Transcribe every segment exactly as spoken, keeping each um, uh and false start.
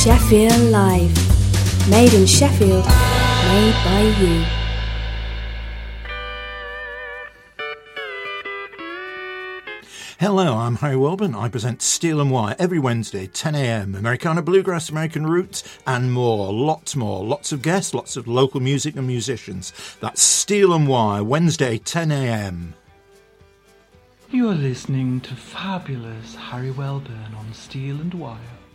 Sheffield Live. Made in Sheffield, made by you. Hello, I'm Harry Welburn. I present Steel and Wire every Wednesday, ten a.m. Americana Bluegrass, American Roots, and more. Lots more. Lots of guests, lots of local music and musicians. That's Steel and Wire, Wednesday, ten a.m. You are listening to fabulous Harry Welburn on Steel and Wire.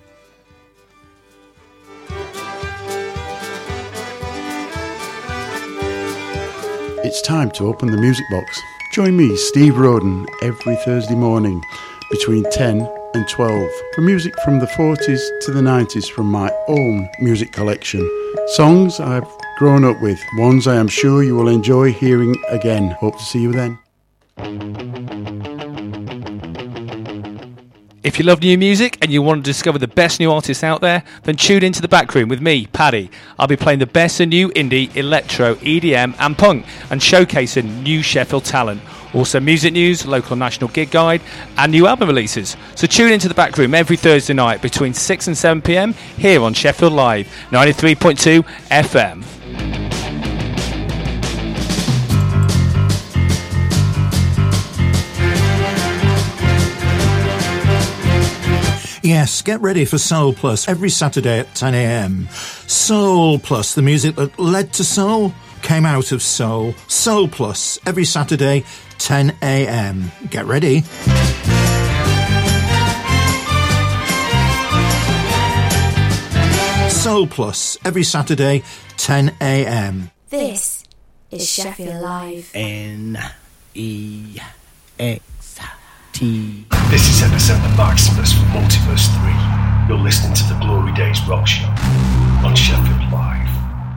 It's time to open the music box. Join me, Steve Roden, every Thursday morning between ten and twelve for music from the forties to the nineties from my own music collection. Songs I've grown up with, ones I am sure you will enjoy hearing again. Hope to see you then. If you love new music and you want to discover the best new artists out there, then tune into The Back Room with me, Paddy. I'll be playing the best of new indie, electro, E D M and punk and showcasing new Sheffield talent. Also music news, local national gig guide and new album releases. So tune into The Back Room every Thursday night between six and seven p.m. here on Sheffield Live, ninety-three point two F M. Yes, get ready for Soul Plus every Saturday at ten a.m. Soul Plus, the music that led to soul, came out of soul. Soul Plus every Saturday, ten a.m. Get ready. Soul Plus every Saturday, ten a.m. This is Sheffield Live. N E X T. This is Epicenter Maximus from Multiverse three. You're listening to the Glory Days Rock Show on Sheffield Live.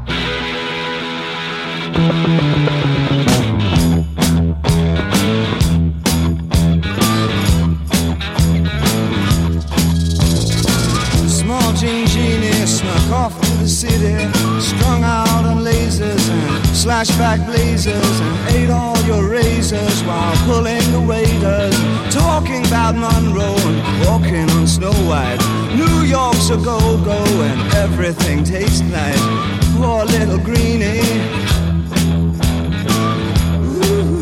Small Jean Genie snuck off to the city, strung out on lasers and slashback blazers, and ate all your razors while pulling the waiters, talking about Monroe and walking on Snow White. New York's a go-go and everything tastes nice. Poor little greenie. Ooh.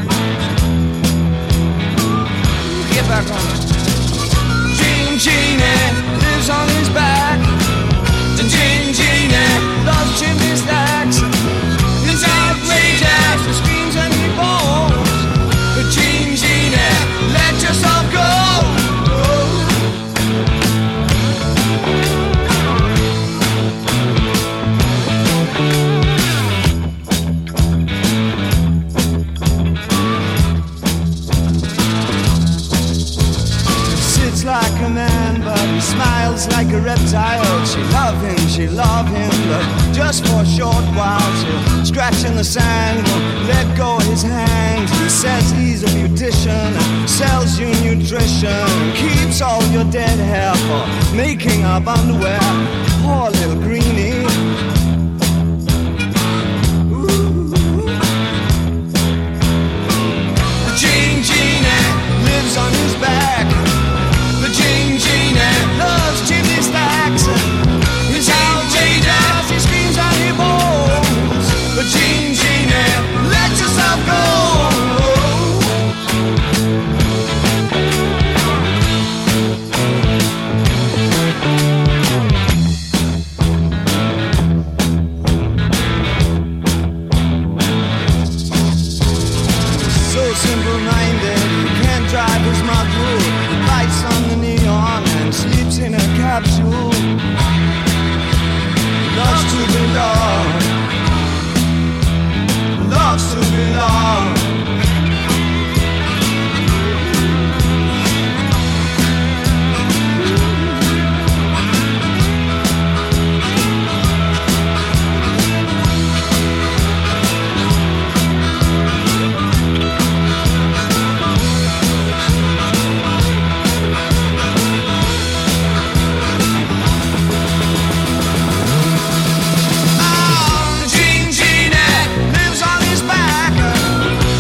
Get back on it. Jean Genie lives on his back. The Jean Genie loves chimney stacks. It's outrageous, he screams and he falls. But Jean Genie, let yourself go. Like a man, but he smiles like a reptile. She love him, she love him, but just for a short while. She'll scratch in the sand, won't let go of his hand. He says he's a beautician and sells you nutrition, and keeps all your dead hair for making up underwear. Poor little greenie. Ooh. Jean Genie lives on his back. The Jean Genie loves chimney stacks. His outrageous, he screams and he bawls. But Jean Genie, let yourself go. So simple-minded, he can't drive his Mach-Rule. Lights on the neon and sleeps in a capsule. Loves to belong. Loves to belong. Jean Genie lives on his back.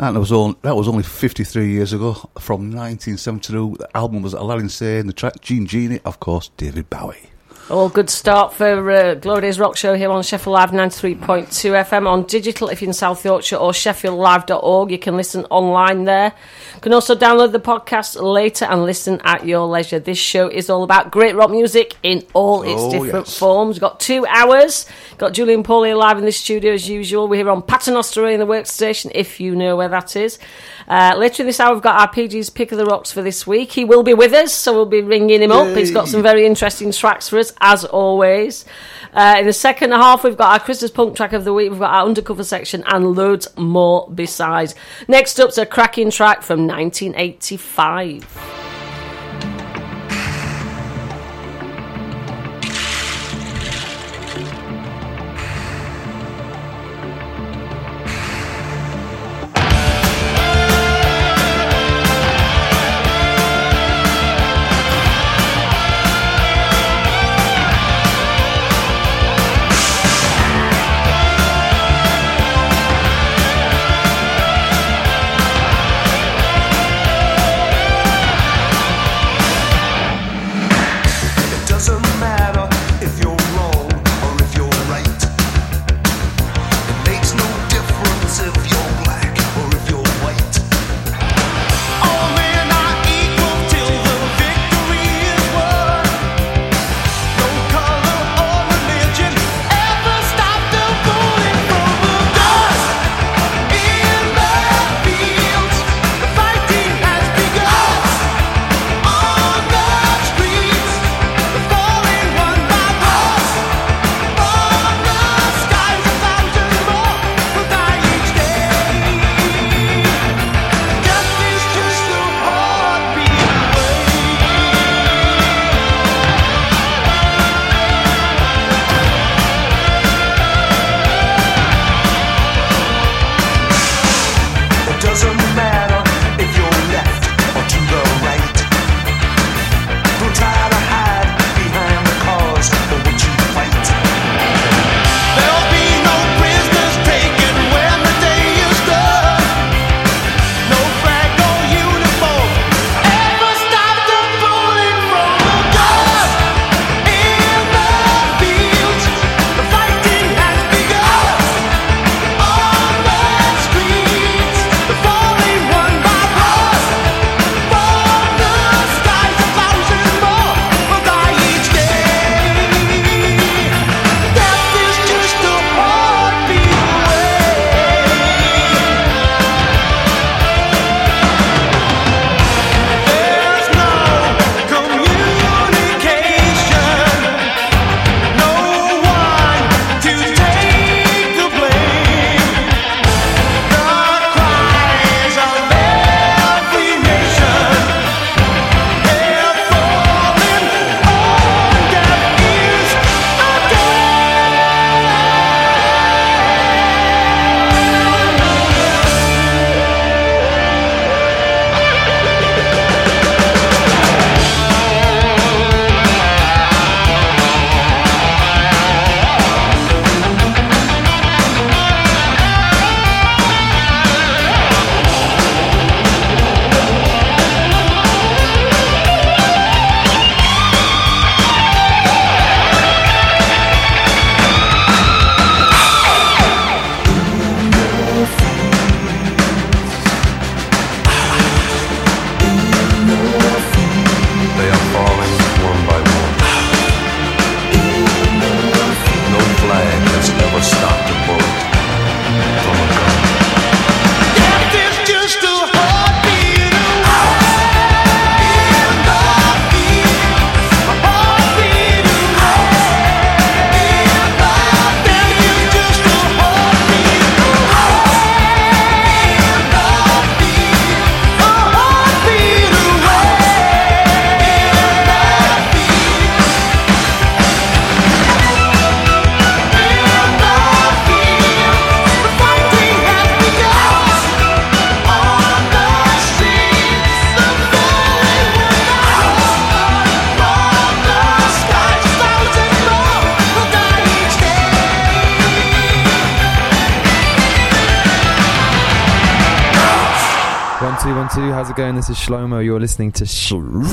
And that was, all, that was only fifty-three years ago, from nineteen seventy-two. The album was Aladdin Sane, the track Gene Genie, of course, David Bowie. All good start for uh, Glory Days Rock Show here on Sheffield Live ninety-three point two F M on digital if you're in South Yorkshire, or sheffield live dot org. You can listen online there. You can also download the podcast later and listen at your leisure. This show is all about great rock music in all its Oh, different yes. forms. We've got two hours. Got Julian Pauly live in the studio as usual. We're here on Paternoster in the workstation, if you know where that is. Uh, later in this hour, we've got our P G's Pick of the Rocks for this week. He will be with us, so we'll be ringing him up. He's got some very interesting tracks for us, as always. Uh, in the second half, we've got our Christmas punk track of the week. We've got our undercover section and loads more besides. Next up's a cracking track from nineteen eighty-five. Thank one two. How's it going? This is Shlomo. You're listening to Sh-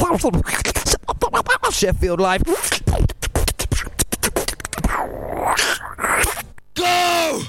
Sheffield Live. Go!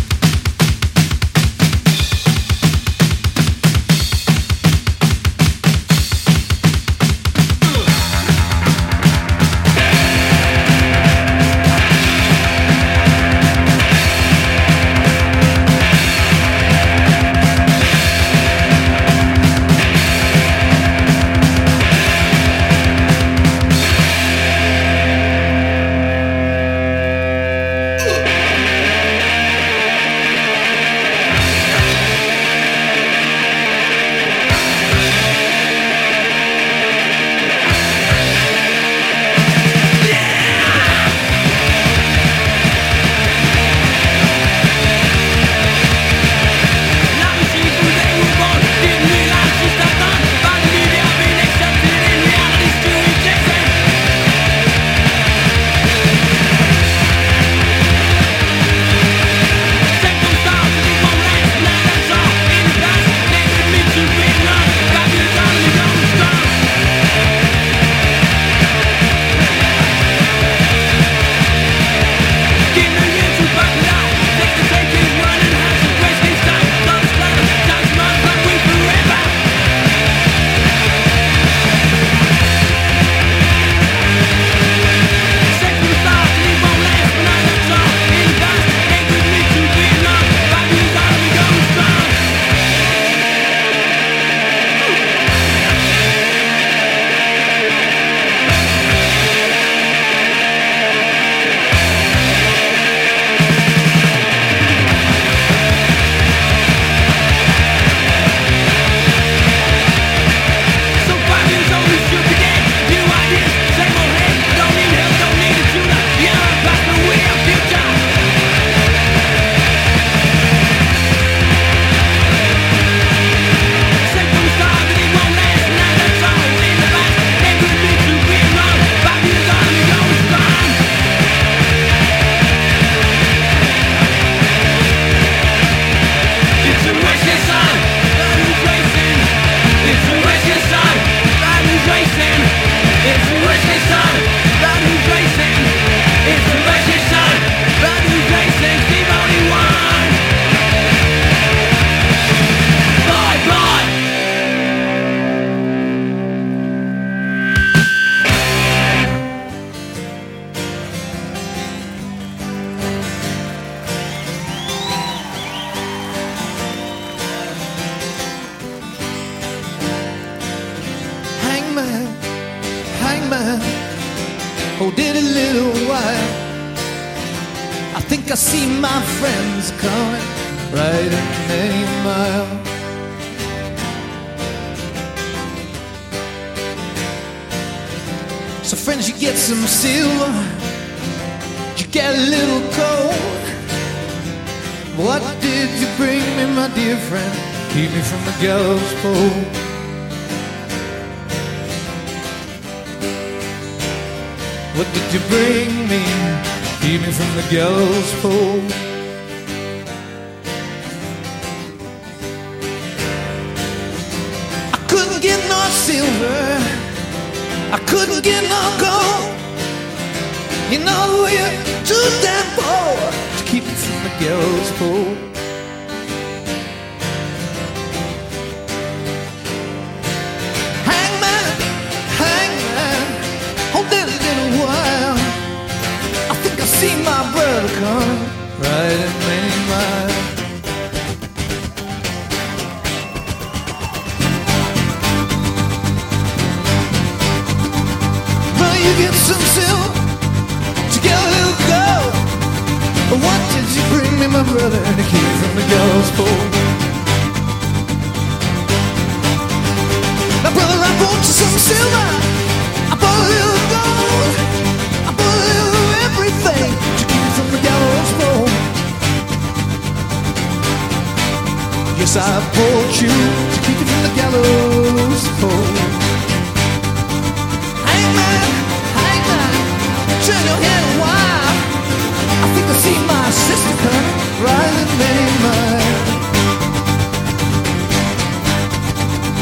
Oh, did a little while. I think I see my friends coming right in many mile. So friends, you get some silver, you get a little cold. What did you bring me, my dear friend? Keep me from the gallows pole. What did you bring me? Keep me from the gallows pole. I couldn't get no silver, I couldn't get no gold. You know you're too damn poor to keep me from the gallows pole. Hangman, hangman, hold it a little while. I think I see my brother coming right in many miles. Well, you get some silver, you get a little gold. What did you bring me, my brother, to keep from the gallows pole? Now, brother, I brought you some silver, I brought a little gold, I brought a little everything to keep you from the gallows pole. Yes, I brought you to keep you from the gallows pole. Hangman, hangman, turn your head a while. I think I see my sister coming right in many miles.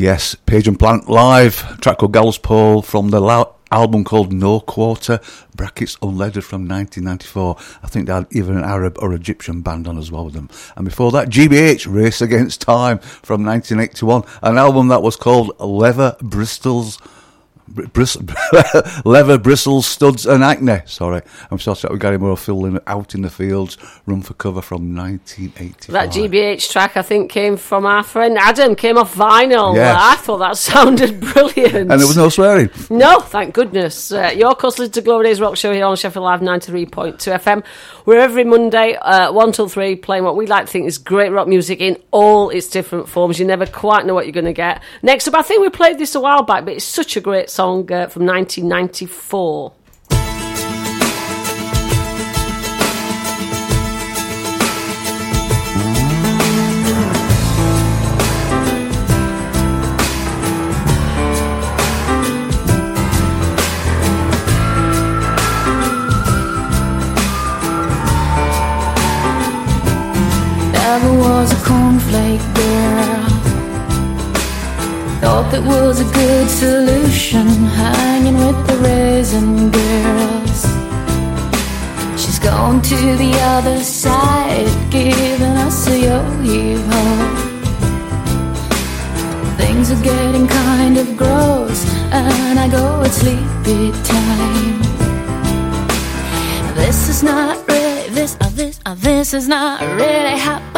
Yes, Page and Plant live, track called Gallows Pole from the la- album called No Quarter, brackets unleaded from nineteen ninety-four. I think they had even an Arab or Egyptian band on as well with them. And before that, G B H, Race Against Time from nineteen eighty-one, an album that was called Leather Bristles... Bris- Leather, Bristles, Studs and Acne. Sorry, I'm sorry that we got him more filling Out in the Fields, Run for Cover from nineteen eighty-five. That G B H track, I think, came from our friend Adam, came off vinyl. Yes. I thought that sounded brilliant. And there was no swearing. No, thank goodness. Uh, you're listening to Glory Days Rock Show here on Sheffield Live ninety-three point two F M. We're every Monday, uh, one till three, playing what we like to think is great rock music in all its different forms. You never quite know what you're going to get. Next up, I think we played this a while back, but it's such a great song uh, from nineteen ninety-four. Never was a cornflake girl. Thought that was a good solution, hanging with the raisin girls. She's gone to the other side, giving us a yo-yo. Things are getting kind of gross, and I go at sleepy time. This is not really, this, uh, this, uh, this is not really happening.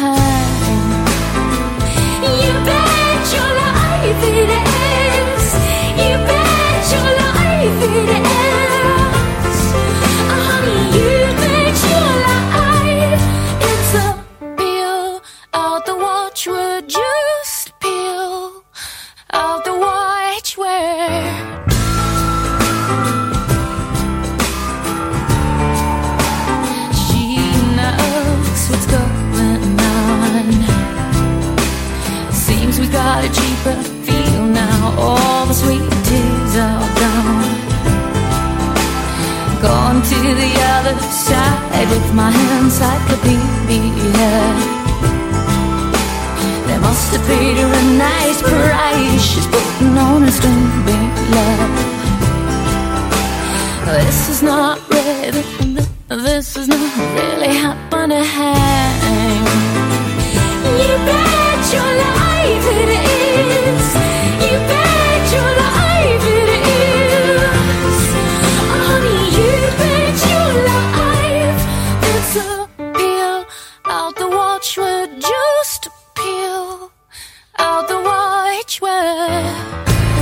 You bet your life it is. You bet your life it is. Oh, honey, you bet your life. It's a peel out the watchword, just peel out the watchword. What's going on? Seems we got a cheaper feel now. All the sweet teas are gone. Gone to the other side with my encyclopedia. They must have paid her a nice price. She's putting on a string big love. This is not really, this is not really happening. You bet your life it is. You bet your life it is. Oh, honey, you bet your life. It's a peel out the watchword, just a peel out the watchword.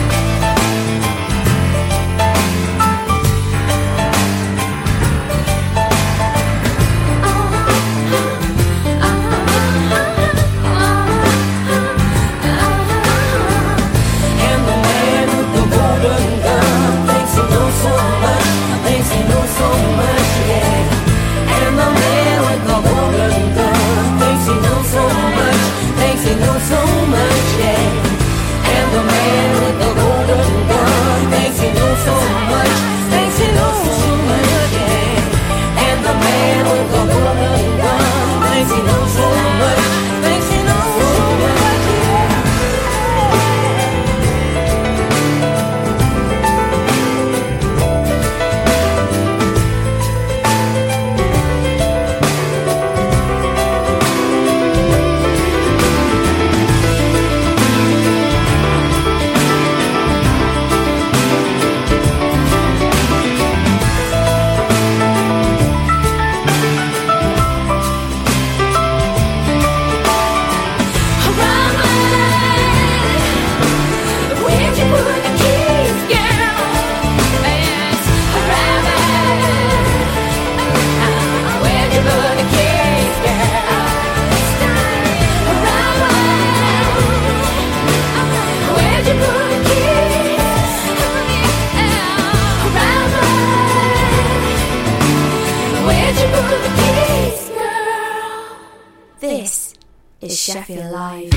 This is Sheffield Live.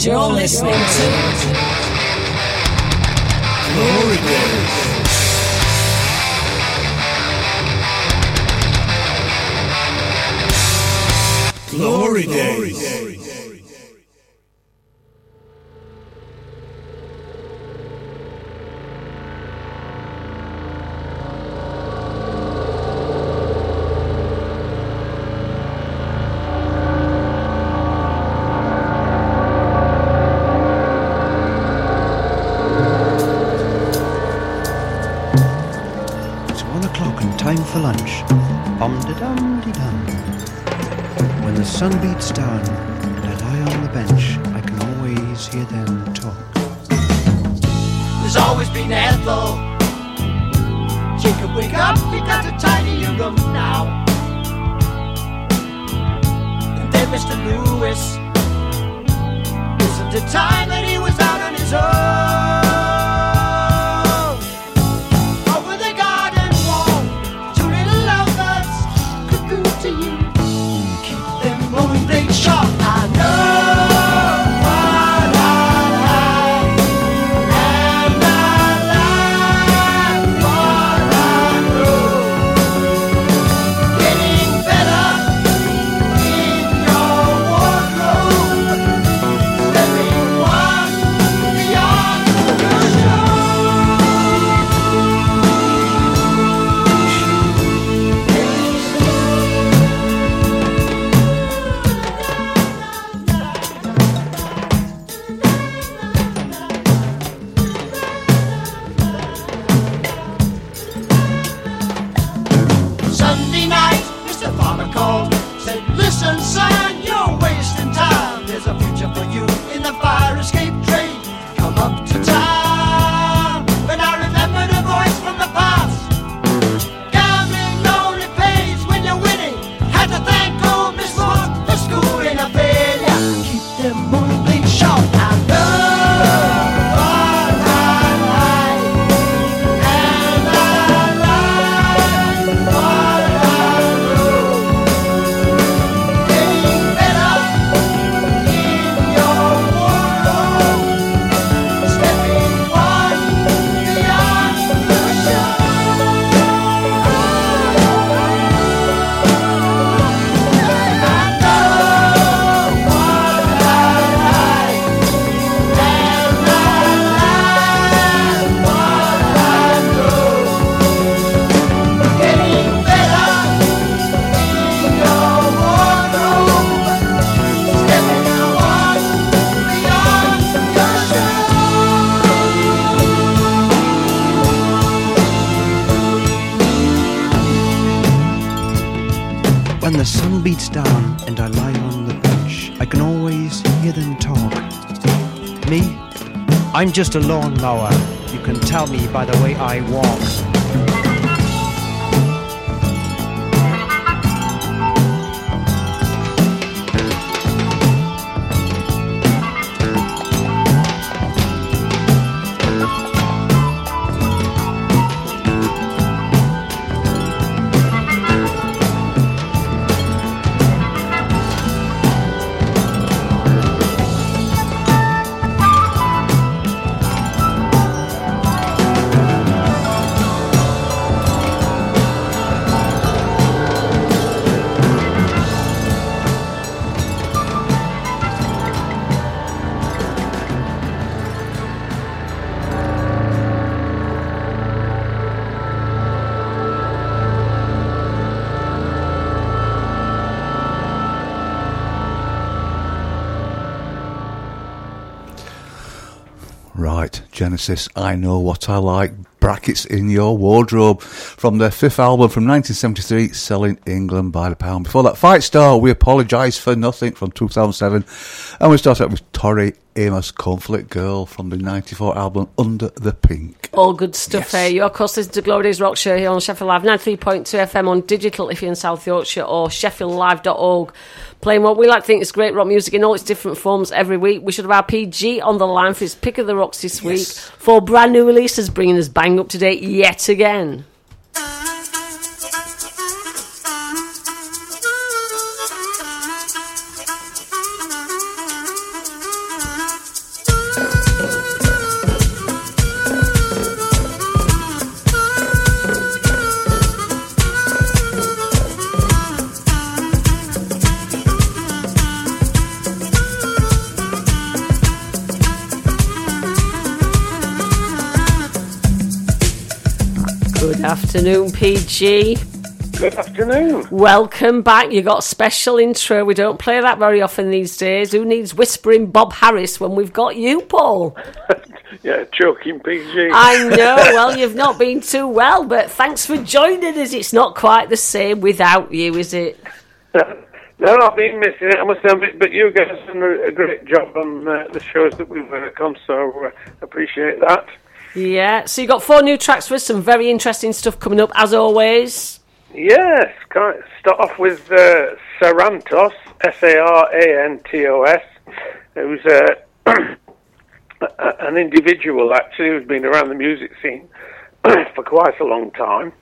And you're listening to Glory Days. Glory Days. Time for lunch. Bum-de-dum-de-dum. When the sun beats down and I lie on the bench, I can always hear them talk. There's always been Ethel. Jacob, wake up, we got a tiny new room now. And then Mister Lewis, isn't it time that he was out on his own? Shot. I know what I like, and I like what I know. Getting better in your wardrobe, stepping one beyond your Sunday night, Mister Farmer called, said, listen son, you're wasting time. There's a future for you in the fire escape trade. Come up to town. But I remember the voice from the past. Gambling only pays when you're winning. Had to thank old Miss Morse for schooling a failure. Keep them moonbeams short. I know what I like, and I like what I know. Getting better in your wardrobe, stepping one beyond the show. I know what I like, and I like what I know. Getting better in your wardrobe, stepping one beyond your When the sun beats down and I lie on the bench, I can always hear them talk. Me? I'm just a lawnmower. You can tell me by the way I walk. Right, Genesis, I Know What I Like, brackets in your wardrobe, from their fifth album from nineteen seventy-three, Selling England by the Pound. Before that, Fight Star, We Apologise for Nothing, from two thousand seven, and we start out with Tori Amos, Conflict Girl, from the ninety-four album Under the Pink. All good stuff here. You're, of course, listening to Glory Days Rock Show here on Sheffield Live, ninety-three point two F M on digital if you're in South Yorkshire, or sheffield live dot org. Playing what we like to think is great rock music in all its different forms every week. We should have our P G on the line for his pick of the rocks this week. Yes. Four brand new releases, bringing us bang up to date yet again. Good afternoon, P G. Good afternoon. Welcome back. You got a special intro. We don't play that very often these days. Who needs whispering Bob Harris when we've got you, Paul? Yeah, choking P G. I know. Well, you've not been too well, but thanks for joining us. It's not quite the same without you, is it? No, I've been missing it, I must admit, but you guys have done a great job on uh, the shows that we work on, so uh, appreciate that. Yeah, so you got four new tracks for us, some very interesting stuff coming up, as always. Yes, can I start off with uh, Sarantos, S A R A N T O S, who's uh, an individual, actually, who's been around the music scene for quite a long time.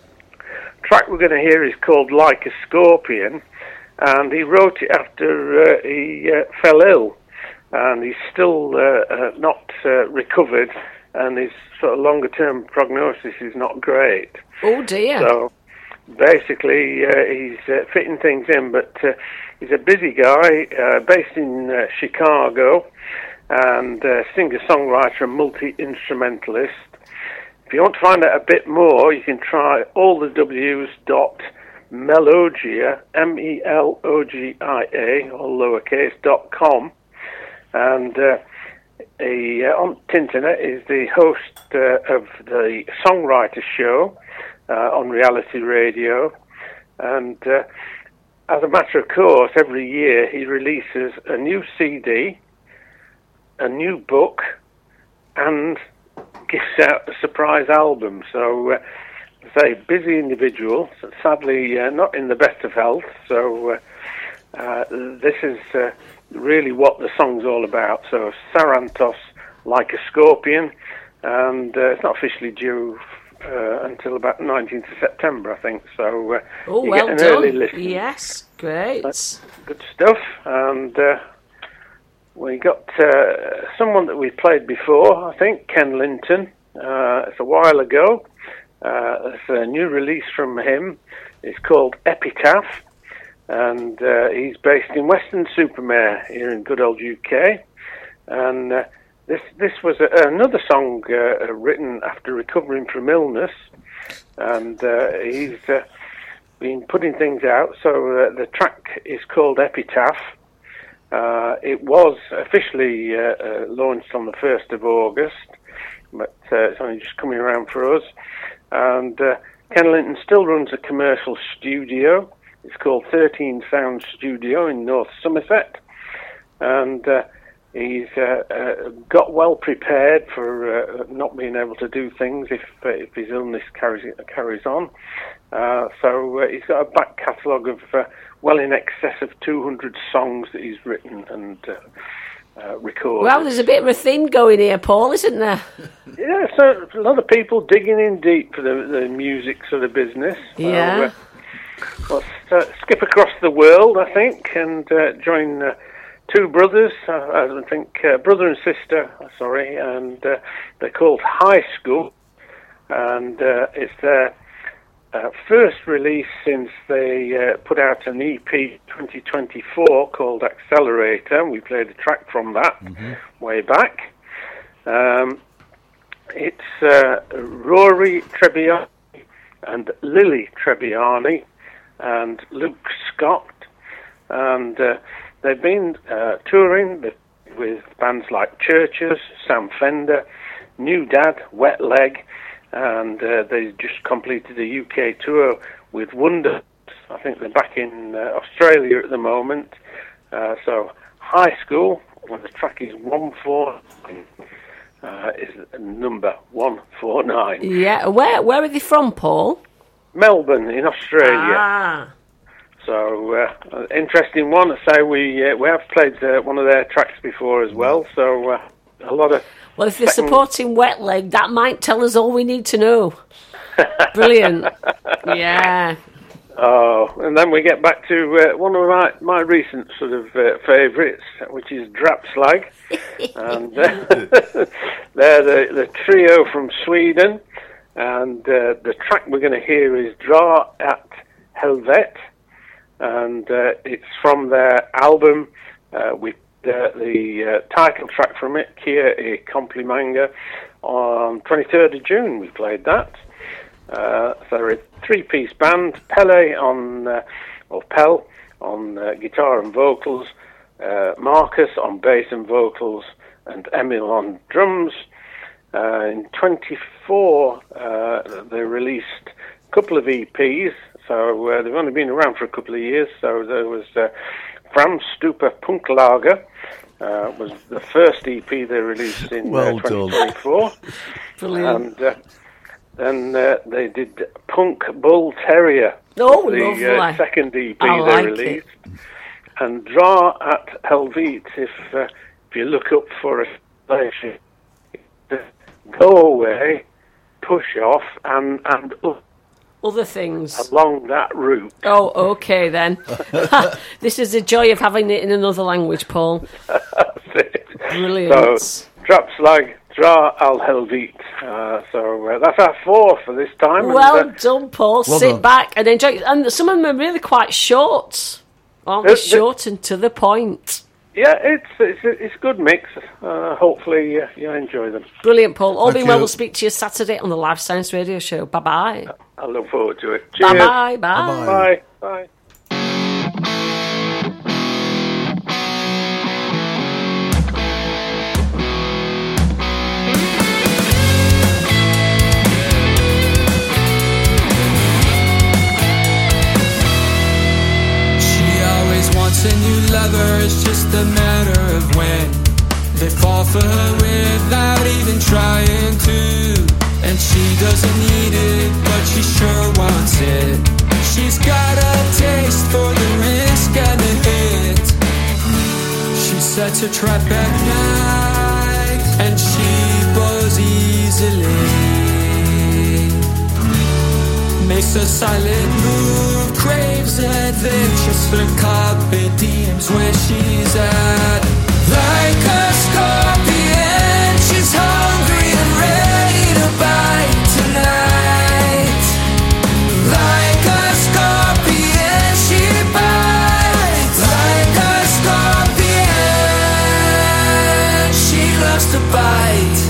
The track we're going to hear is called Like a Scorpion, and he wrote it after uh, he uh, fell ill, and he's still uh, uh, not uh, recovered, and his sort of longer-term prognosis is not great. Oh, dear. So, basically, uh, he's uh, fitting things in, but uh, he's a busy guy, uh, based in uh, Chicago, and uh, singer-songwriter and multi-instrumentalist. If you want to find out a bit more, you can try all the W's dot Melogia, M E L O G I A, all lowercase, dot com. And uh, he, uh, on Tinternet is the host uh, of the Songwriter Show uh, on reality radio. And uh, as a matter of course, every year he releases a new C D, a new book, and gives out a surprise album. So, uh, say, busy individual, sadly uh, not in the best of health, so uh, uh, this is uh, really what the song's all about. So Sarantos, Like a Scorpion, and uh, it's not officially due uh, until about nineteenth of September, I think, so uh, Oh, you well get an done. early listen. Yes, great. That's good stuff, and uh, we got uh, someone that we played before, I think, Ken Linton. Uh, it's a while ago. Uh, there's a new release from him. It's called Epitaph, and uh, he's based in Weston-super-Mare here in good old U K. And uh, this this was a, another song uh, written after recovering from illness, and uh, he's uh, been putting things out. So uh, the track is called Epitaph. Uh, it was officially uh, uh, launched on the first of August, but uh, it's only just coming around for us. And uh, Ken Linton still runs a commercial studio. It's called thirteen Sound Studio in North Somerset. And uh, he's uh, uh, got well prepared for uh, not being able to do things if uh, if his illness carries carries on. Uh, so uh, he's got a back catalogue of uh, well in excess of two hundred songs that he's written and uh, uh, recorded. Well, there's a bit of a theme going here, Paul, isn't there? Yeah, so a lot of people digging in deep for the, the music sort of business. Yeah. So, uh, let's uh, skip across the world, I think, and uh, join uh, two brothers, uh, I think uh, brother and sister, sorry, and uh, they're called High School, and uh, it's their uh, first release since they uh, put out an E P twenty twenty-four called Accelerator, and we played a track from that mm-hmm. way back. Um, it's uh, Rory Trebbiani and Lily Trebbiani and Luke Scott, and uh, they've been uh, touring with, with bands like Churches, Sam Fender, New Dad, Wet Leg, and uh, they just completed a U K tour with Wonder. I think they're back in uh, Australia at the moment. Uh, so High School, and the track is one forty-nine. Uh, is number one forty-nine. Yeah, where where are they from, Paul? Melbourne in Australia. Ah. So uh, interesting one. I say we uh, we have played uh, one of their tracks before as well. So uh, a lot of. Well, if they're second... supporting Wet Leg, that might tell us all we need to know. Brilliant. Yeah. Oh, and then we get back to uh, one of my, my recent sort of uh, favourites, which is Drapslag. And uh, they're the, the trio from Sweden. And uh, the track we're going to hear is Dra at Helvet. And uh, it's from their album uh, with uh, the uh, title track from it, Kia e Complimanga, on twenty-third of June we played that. Uh, so they're a three-piece band. Pele on, uh, or Pell, on uh, guitar and vocals, uh, Marcus on bass and vocals, and Emil on drums. Uh, in twenty-four, uh, they released a couple of E Ps, so uh, they've only been around for a couple of years. So there was uh, Franz Stuper Punklager, uh, was the first E P they released in Well uh, twenty twenty-four. Brilliant. And uh, then uh, they did Punk Bull Terrier, Oh, the lovely. uh, second E P I they like released. And Dra at Helvete, if uh, if you look up for a station, go away, push off, and and up Other things. along that route. Oh, okay then. This is the joy of having it in another language, Paul. Brilliant. So, Trapslag, Dra al Helvete. Uh, so uh, that's our four for this time. Well and, uh, done, Paul. well Sit done. back and enjoy. And some of them are really quite short, aren't they? Uh, the- Short and to the point. yeah, it's it's a, it's a good mix. Uh, hopefully uh, you enjoy them. Brilliant, Paul. All Thank being well, you. we'll speak to you Saturday on the Live Science Radio Show. Bye bye. I look forward to it. Cheers. Bye bye. Bye Bye. Bye. She always wants a new lover, it's just a matter of when they fall for her without even trying to. And she doesn't need it, but she sure wants it. She's got a taste for the risk and the hit. She sets her trap at night, and she bows easily. Makes a silent move, craves adventures for carpe diems where she's at. Like a scorpion, she's hungry and ready to bite tonight. Like a scorpion, she bites. Like a scorpion, she loves to bite.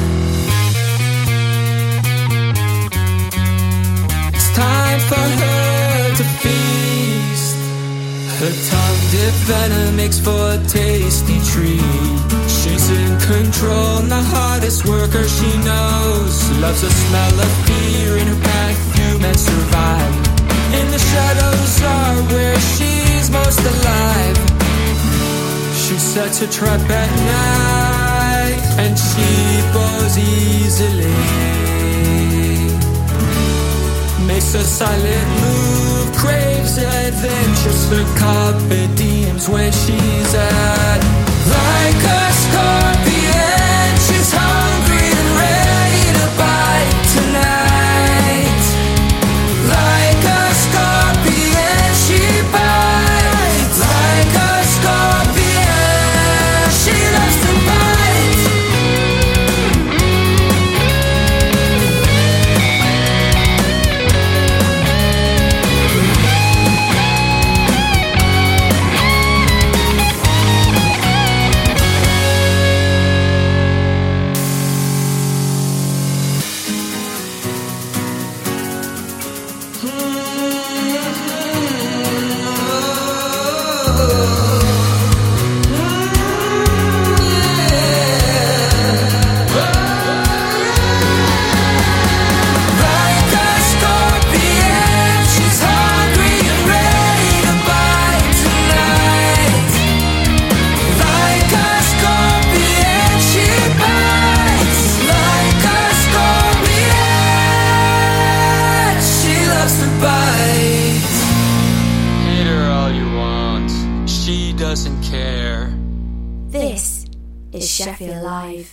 Time for her to feast. Her tongue dipped venom makes for a tasty treat. She's in control, the hardest worker she knows. Loves the smell of fear in her perfume and survive. In the shadows are where she's most alive. She sets her trap at night, and she bows easily. Makes a silent move, craves adventures for carpe diems where she's at. Like a scorpion, she's hungry and ready to bite tonight. Like a scorpion, she bites. Like a scorpion, she loves to bite. Like a scorpion, she's hungry and ready to bite tonight. Like a scorpion, she bites. Like a scorpion, she loves to bite. Hit her all you want, she doesn't care. This is Sheffield Live.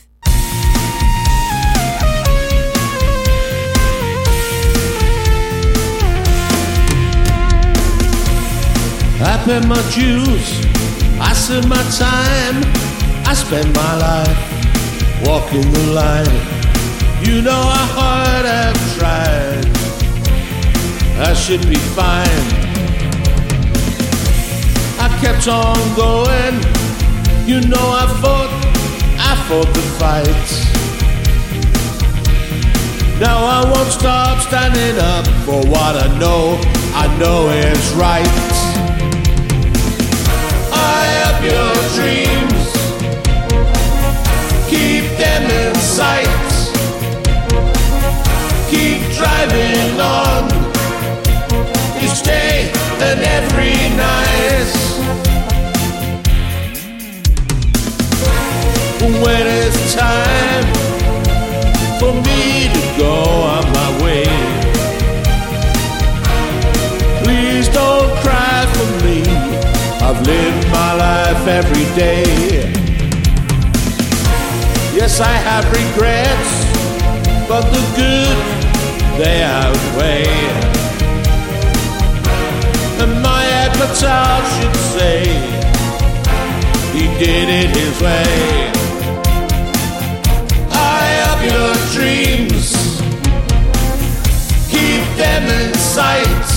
I pay my dues, I serve my time, I spend my life walking the line. You know how hard I've tried, I should be fine. I kept on going, you know I fought, I fought the fight. Now I won't stop standing up for what I know, I know is right. Eye up your dreams, keep them in sight. Keep driving on each day and every night. When it's time for me to go on my way, please don't cry for me. I've lived my life every day. Yes, I have regrets, but the good, they outweigh. And my epitaph should say, he did it his way. High up your dreams, keep them in sight.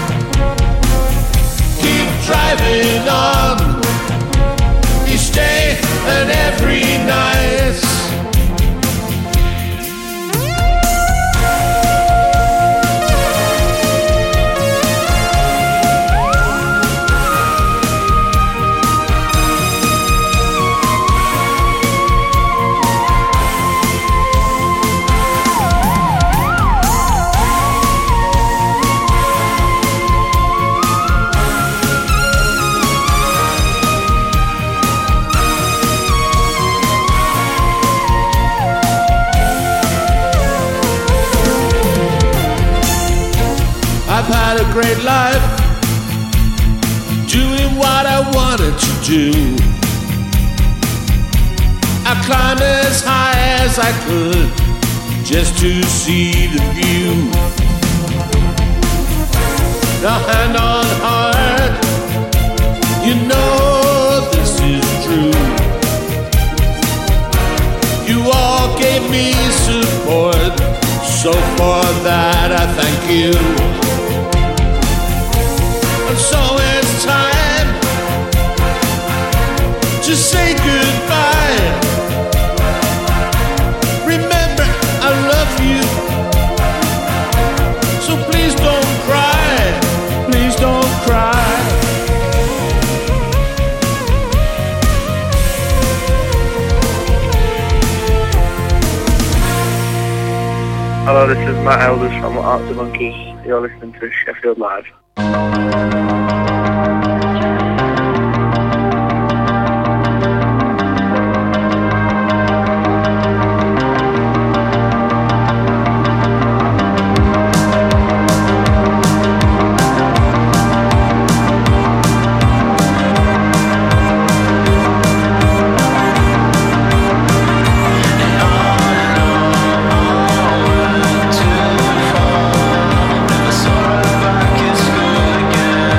Keep driving on each day and every night. I've had a great life, doing what I wanted to do. I climbed as high as I could, just to see the view. Now hand on heart, you know this is true. You all gave me support, so for that I thank you. And so it's time to say goodbye. Remember, I love you, so please don't cry, please don't cry. Hello, this is Matt Elders from Arctic Monkeys. You're listening to Sheffield Live. Back in school again.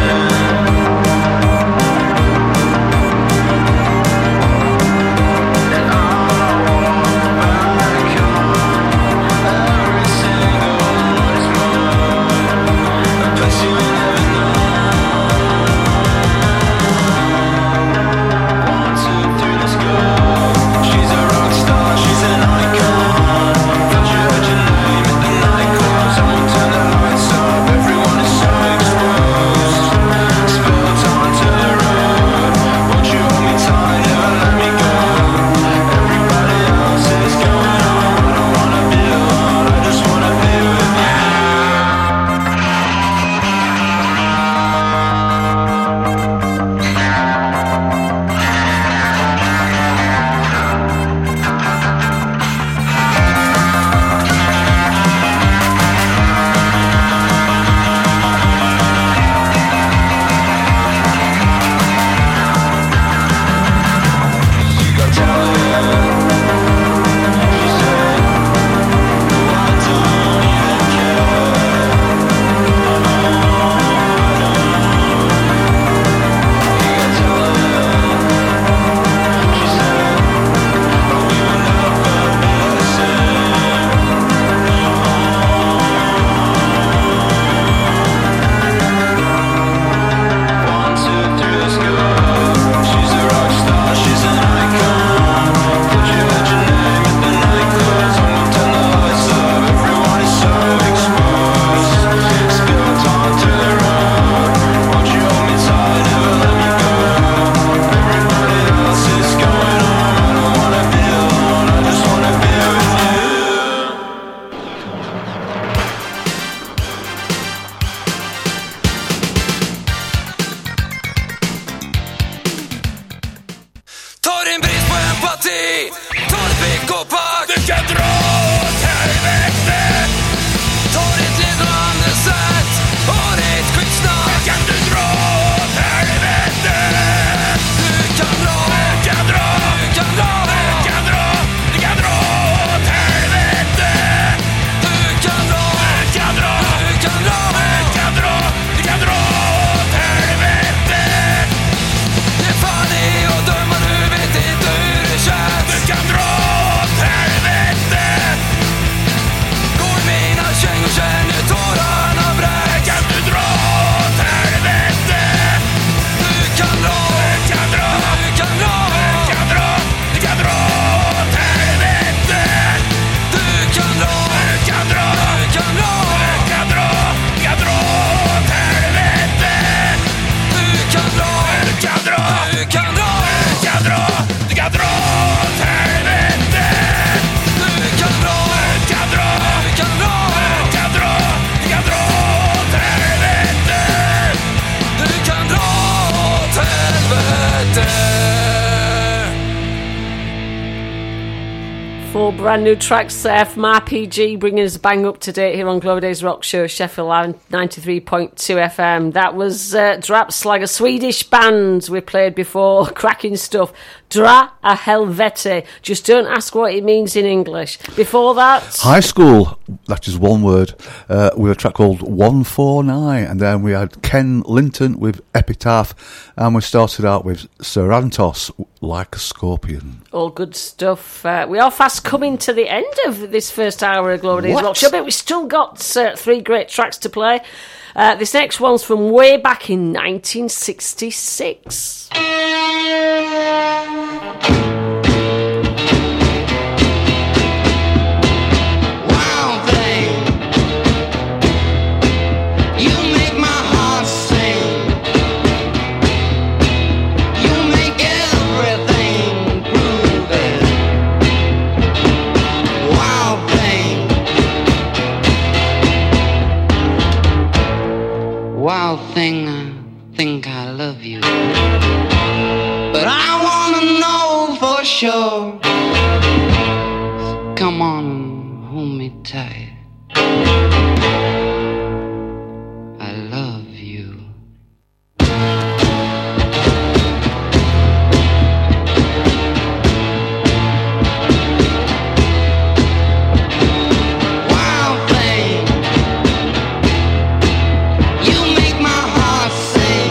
couple brand new tracks there from R P G, bringing us bang up to date here on Glory Days Rock Show, Sheffield Live ninety-three point two F M. That was uh, Drapslag, a Swedish band we played before. Cracking stuff. Dra a Helvete. Just don't ask what it means in English. Before that, High School, that is one word, uh, with a track called one forty-nine, and then we had Ken Linton with Epitaph, and we started out with Serantos, Like a Scorpion. all good stuff. Uh, we are fast coming to the end of this first hour of Glory Days What? Rock Show, but we've still got uh, three great tracks to play. Uh, this next one's from way back in nineteen sixty-six. Wild thing, I think I love you, but I wanna know for sure. Come on, hold me tight. I love you. Wild thing, you make my heart sing.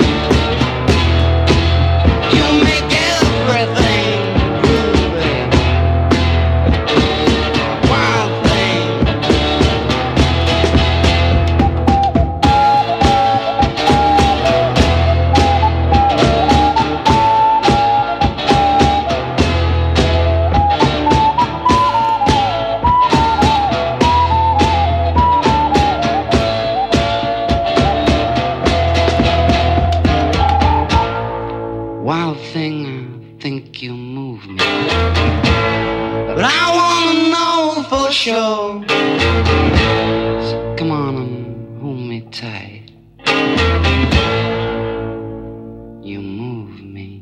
You make everything groovy. Wild thing. Wild thing, I think you move me, but I wanna know for sure. So come on and hold me tight. You move me.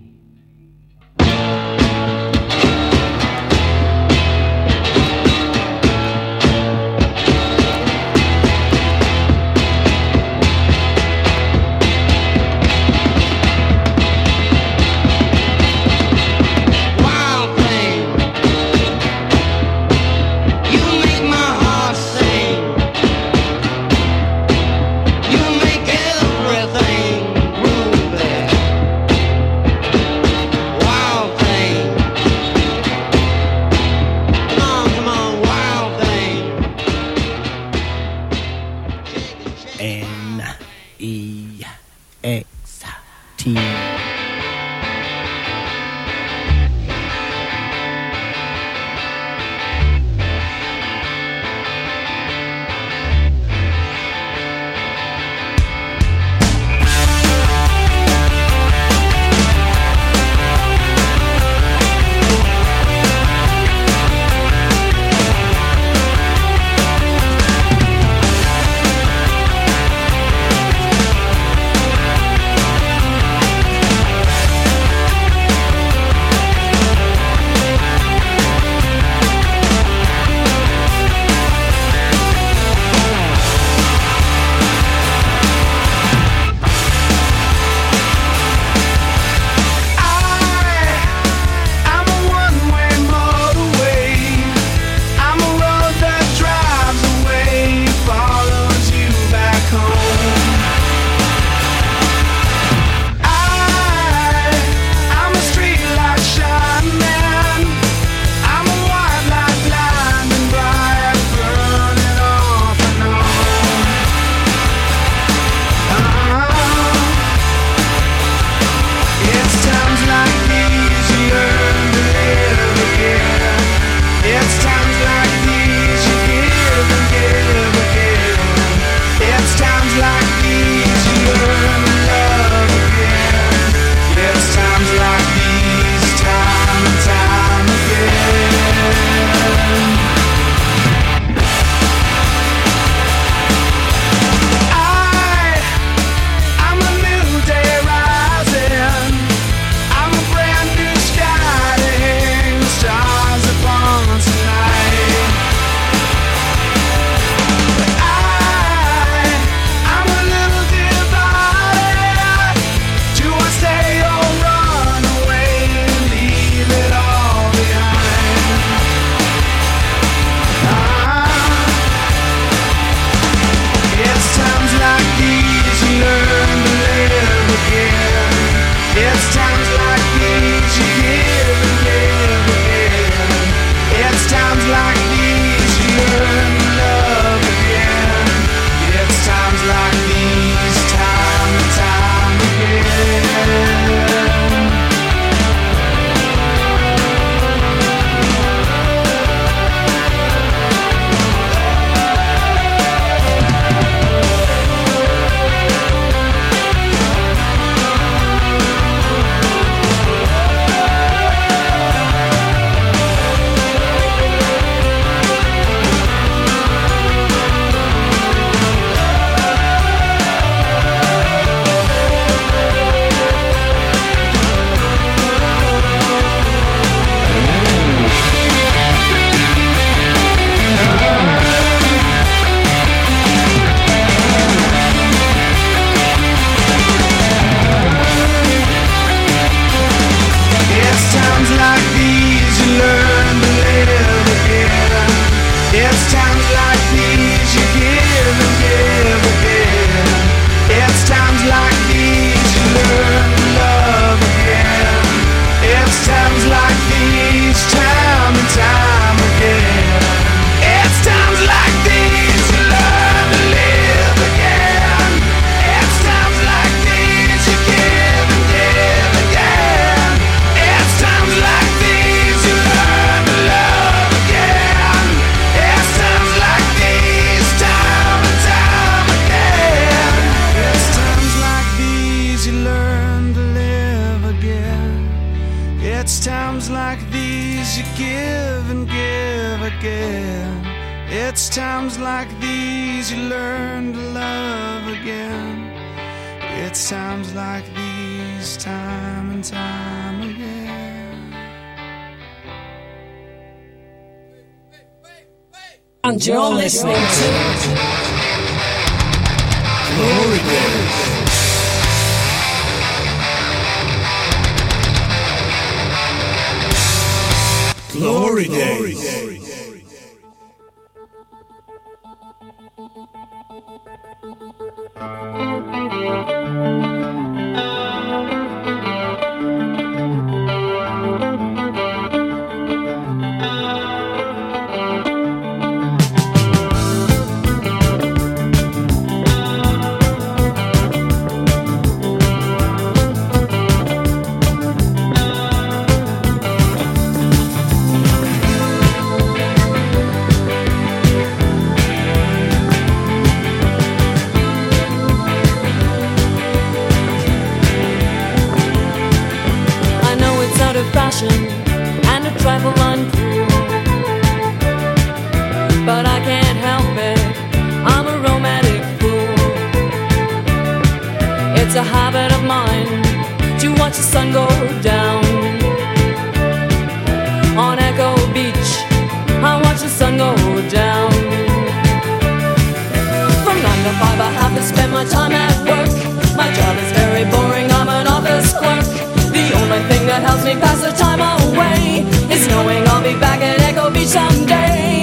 Wild thing, you make my It's times like these you give and give again. It's times like these you learn to love again. It's times like these, time and time again. It's times like these you learn to live again. It's times like these you give and give again. It's times like these you learn to love again. It's times like these, time and time again. It's times like these you learn to live again. It's times like these you give and give again. It's times like these you learn to love again. It's times like these, time and time again. And you're listening to Glory Days. Glory Days. And a trifle uncool, but I can't help it, I'm a romantic fool. It's a habit of mine to watch the sun go down. On Echo Beach, I watch the sun go down. From nine to five I have to spend my time at work. My job is very boring, I'm an office clerk. The only thing that helps me pass the time away is knowing I'll be back at Echo Beach someday.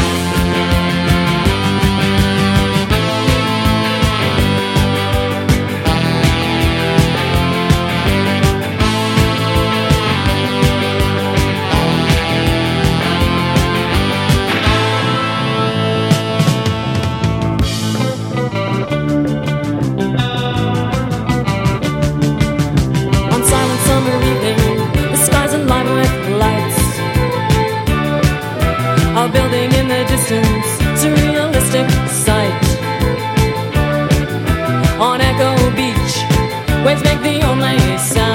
A building in the distance, surrealistic sight. On Echo Beach, waves make the only sound.